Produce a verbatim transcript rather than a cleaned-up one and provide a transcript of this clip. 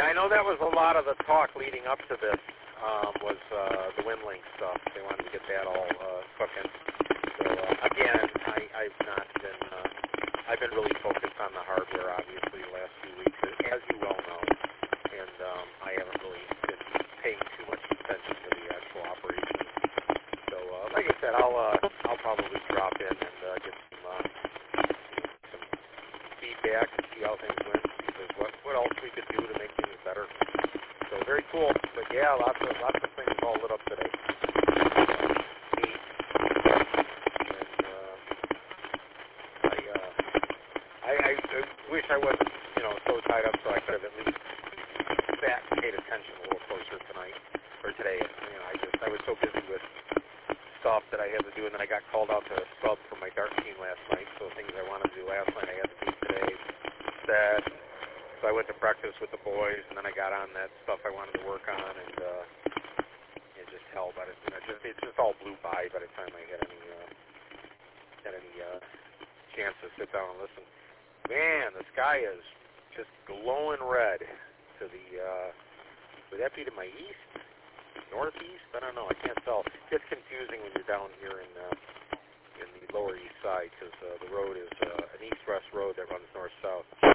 Yeah, I know that was a lot of the talk leading up to this. Um, was uh, the WinLink stuff. They wanted to get that all uh, cooking. So uh, again, I, I've not been. Uh, I've been really focused on the hardware, obviously, the last few weeks, as you well know, and um, I haven't really been paying too much attention to the actual operations. So, uh, like I said, I'll uh, I'll probably drop in and uh, get some uh, some feedback and see how things went, see if there's what what else we could do to make things better. So very cool. But yeah, lots of lots of things all lit up today. Neat. And uh, I, uh, I I I wish I wasn't, you know, so tied up so I could have at least sat and paid attention a little closer tonight or today. You know, I just I was so busy with stuff that I had to do, and then I got called out to sub for my dart team last night. So things I wanted to do last night I had to do today. That. So I went to practice with the boys, and then I got on that stuff I wanted to work on, and uh, it just hell, but it, you know, just it just all blew by by the time I had any uh, had any uh, chance to sit down and listen. Man, the sky is just glowing red to the. Uh, would that be to my east, northeast? I don't know. I can't tell. It's confusing when you're down here in uh, in the lower east side because uh, the road is uh, an east-west road that runs north-south.